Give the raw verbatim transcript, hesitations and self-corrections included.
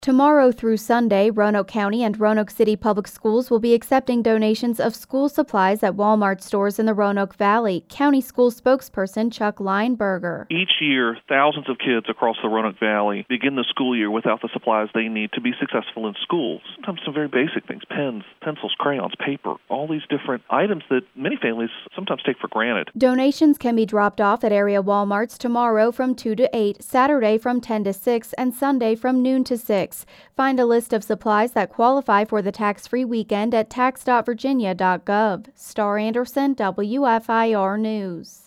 Tomorrow through Sunday, Roanoke County and Roanoke City Public Schools will be accepting donations of school supplies at Walmart stores in the Roanoke Valley. County School spokesperson Chuck Lineberger. Each year, thousands of kids across the Roanoke Valley begin the school year without the supplies they need to be successful in school. Sometimes some very basic things, pens, pencils, crayons, paper, all these different items that many families sometimes take for granted. Donations can be dropped off at area Walmarts tomorrow from two to eight, Saturday from ten to six, and Sunday from noon to six. Find a list of supplies that qualify for the tax-free weekend at tax dot virginia dot gov. Star Anderson, W F I R News.